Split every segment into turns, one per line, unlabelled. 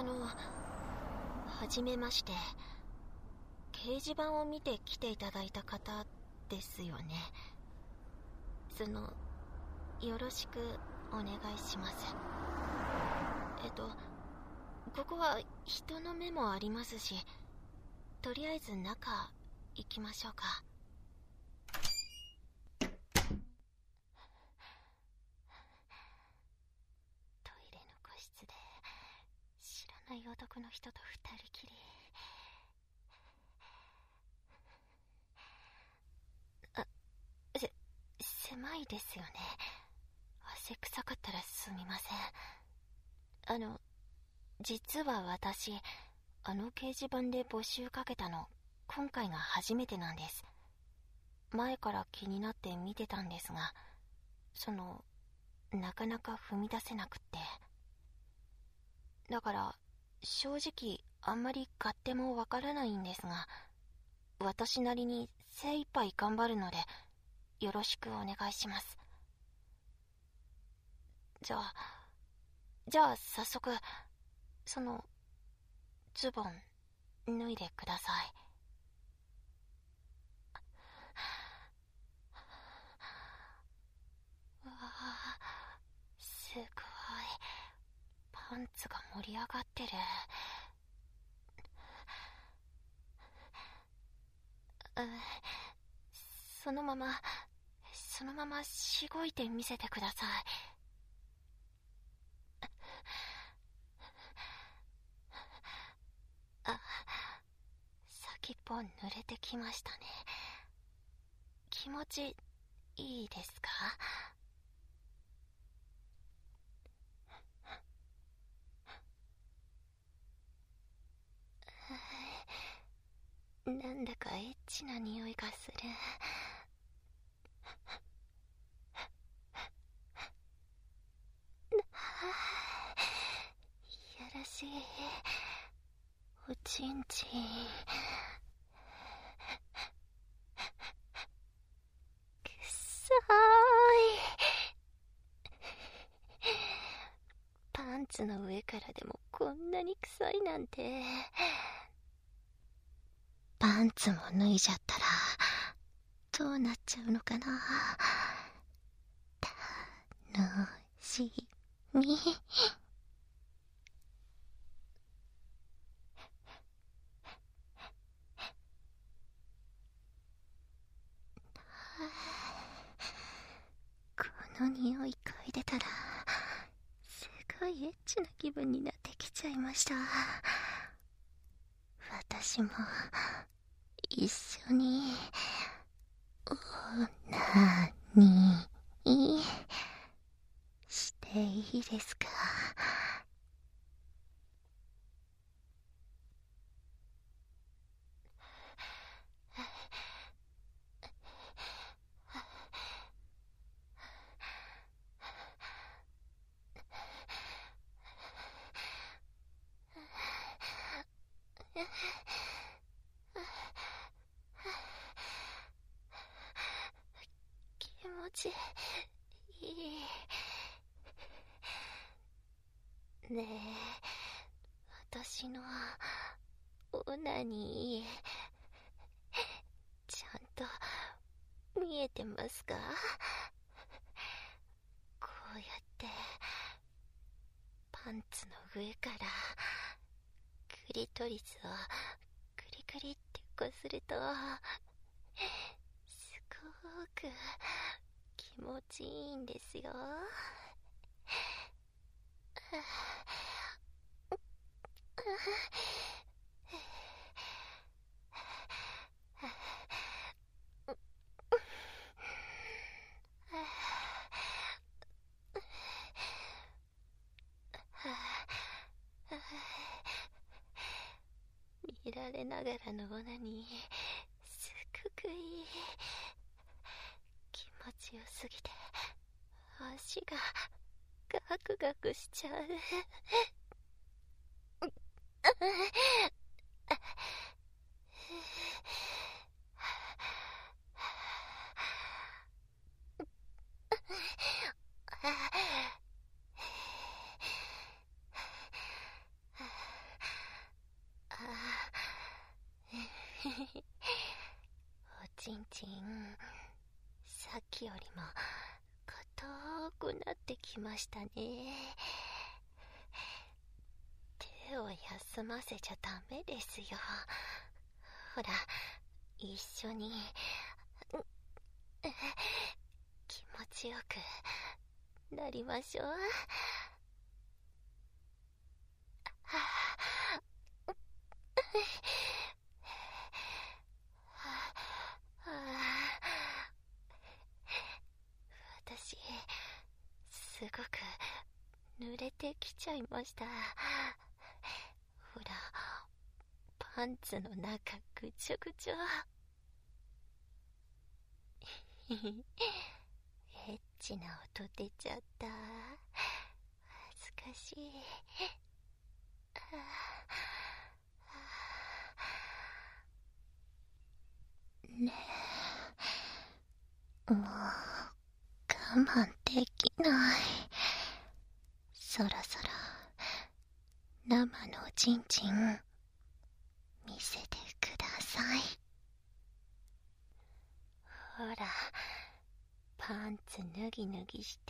はじめまして。掲示板を見て来ていただいた方ですよね。よろしくお願いします。ここは人の目もありますし、とりあえず中行きましょうか。トイレの個室で知らない男の人と二人きり。狭いですよね。汗臭かったらすみません。実は私、掲示板で募集かけたの、今回が初めてなんです。前から気になって見てたんですが、なかなか踏み出せなくって。だから、正直、あんまり勝手もわからないんですが、私なりに精一杯頑張るので、よろしくお願いします。じゃあ早速、ズボン、脱いでください。うわあ、すごい。パンツが盛り上がってる。そのまましごいて見せてください。先っぽ濡れてきましたね。気持ちいいですか？なんだかエッチな匂いがする。いやらしいおちんちん。くっさーい。パンツの上からでもこんなに臭いなんて。パンツも脱いじゃったらどうなっちゃうのかな。楽しみ。この匂い嗅いでたらすごいエッチな気分になってきちゃいました。私も一緒にオナニーしていいですか？気持ちいい。ねえ、私のオナニーちゃんと見えてますか？こうやってパンツの上からクリトリスをクリクリってこするとすごく気持ちいいんですよ。見られながらのオナニーすごくいい。気持ちよすぎて足がガクガクしちゃう。 おちんちん、さっきよりも硬くなってきましたね。手を休ませちゃダメですよ。ほら、一緒に気持ちよくなりましょう。私、すごく濡れてきちゃいました。ほら、パンツの中ぐちょぐちょ。エッチな音出ちゃった。恥ずかしい。ねえ、もう我慢できない。そろそろ生のおちんちん見せてください。ほら、パンツ脱ぎ脱ぎして。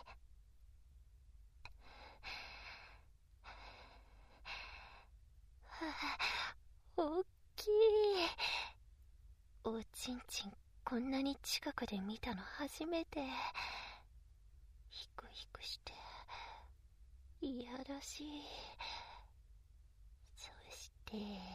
おっきい。おちんちんこんなに近くで見たの初めて。ヒクヒクしていやらしい。そして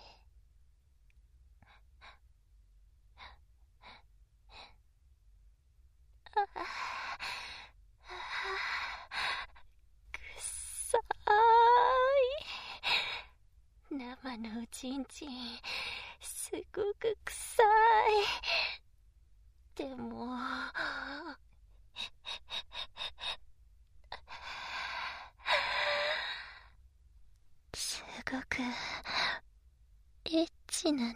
くっさーい。生のおちんちんすごく臭い。でもすごくエッチな匂い。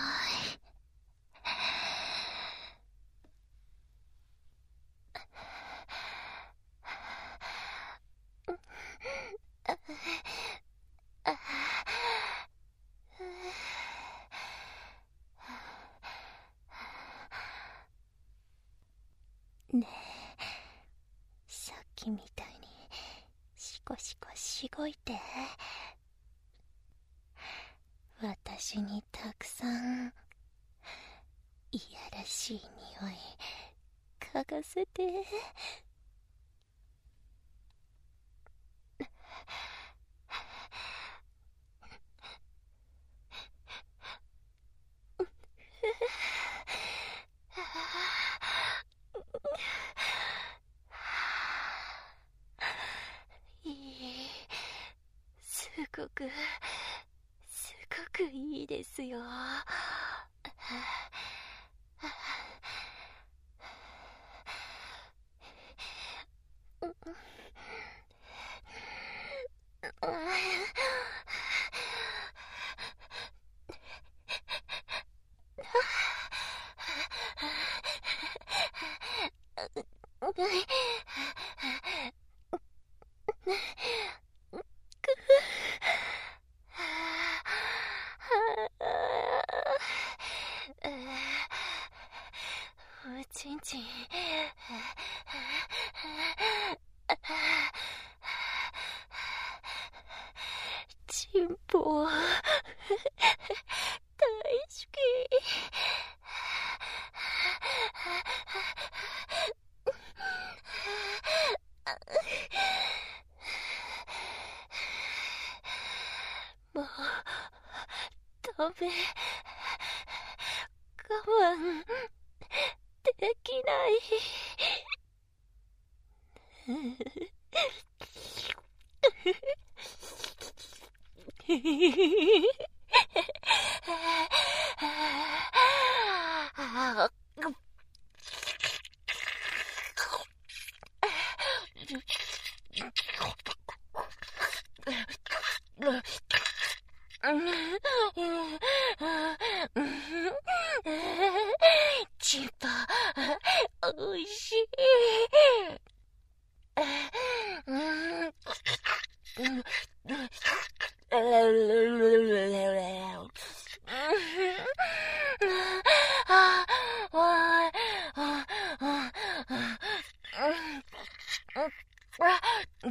ねえ、さっきみたいにシコシコしごいて。私にたくさんいやらしい匂い嗅がせて。いい、すごくいいですよ。おちんちんチンポ大好き。もうダメ、我慢できない。チンポおいしい。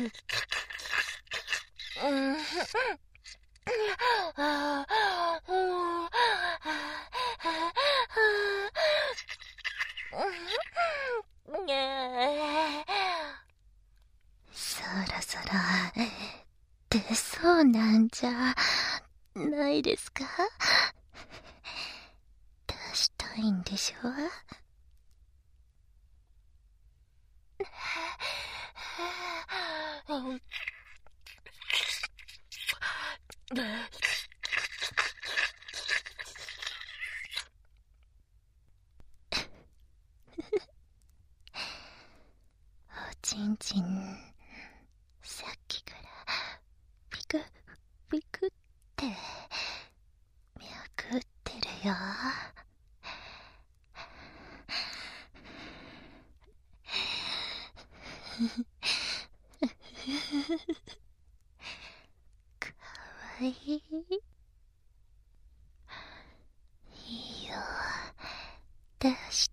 そろそろ出そうなんじゃないですか？出したいんでしょ？おちんちん、さっきからピクピクって脈ってるよ。かわいい。いいよ、出して。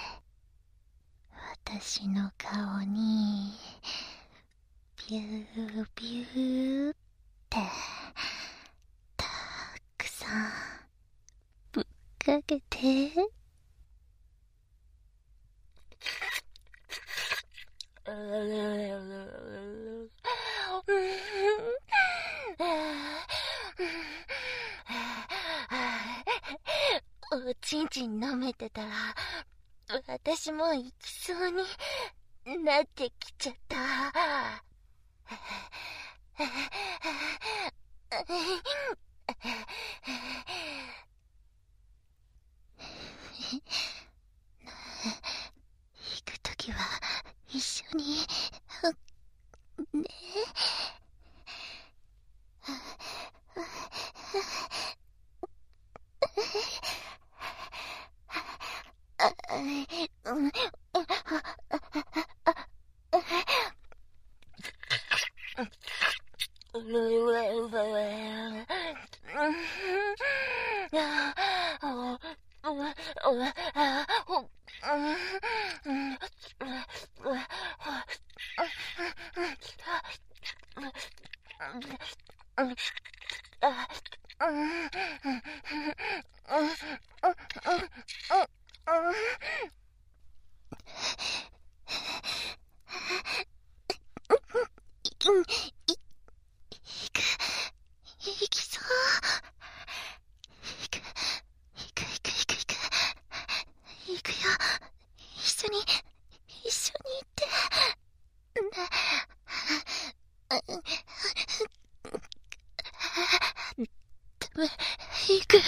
私の顔にビュービューってたくさんぶっかけて。おちんちん舐めてたら私も行きそうになってきちゃった。行くときは一緒にね。行きそう。行くよ。一緒に行って行く。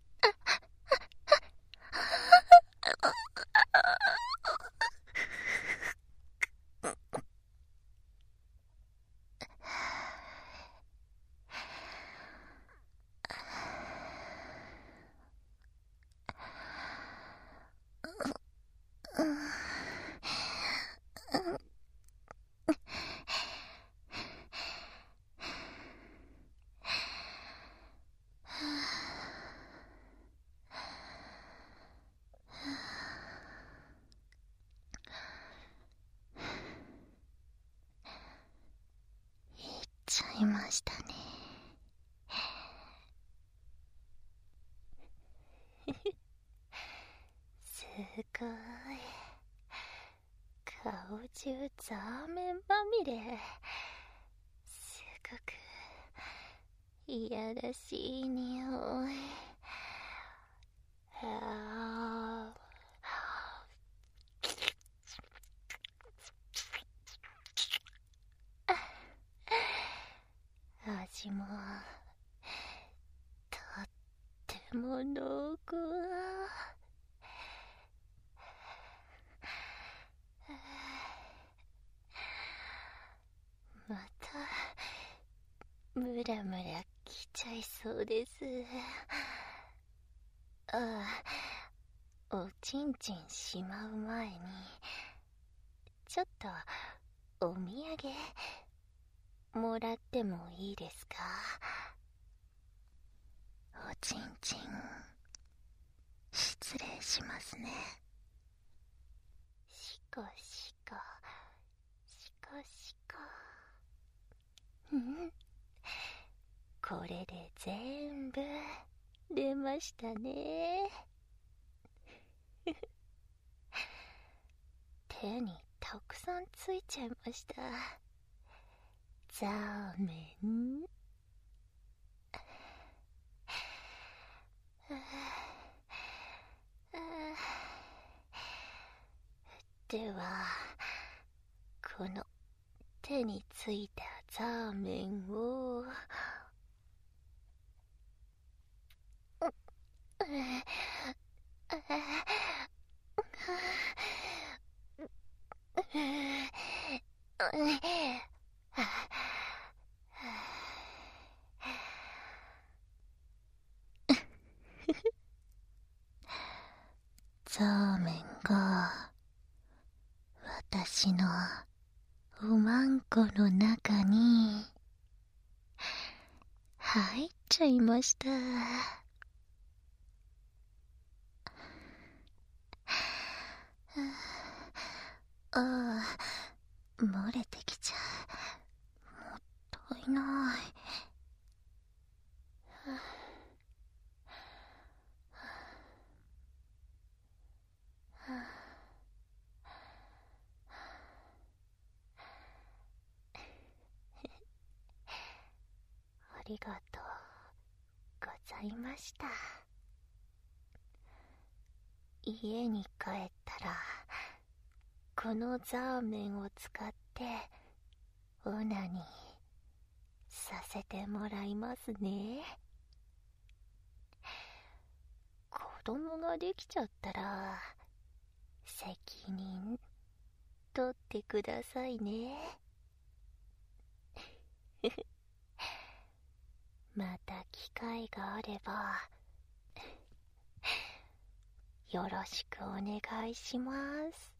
行っちゃいましたね。すごい。顔中ザーメンまみれ。すごくいやらしい匂い。味もとっても濃厚。またムラムラきちゃいそうです。おちんちんしまう前にちょっとお土産もらってもいいですか？おちんちん失礼しますね。しこしこしこしこ。 これで全部出ましたね。手にたくさんついちゃいました。ザーメン。では、この手についたザーメンをザーメンが私のおまんこの中に入っちゃいました。漏れてきちゃう。もったいない。ありがとうございました。家に帰ったらこのザーメンを使ってオナニーさせてもらいますね。子供ができちゃったら責任取ってくださいね。また機会があればよろしくお願いします。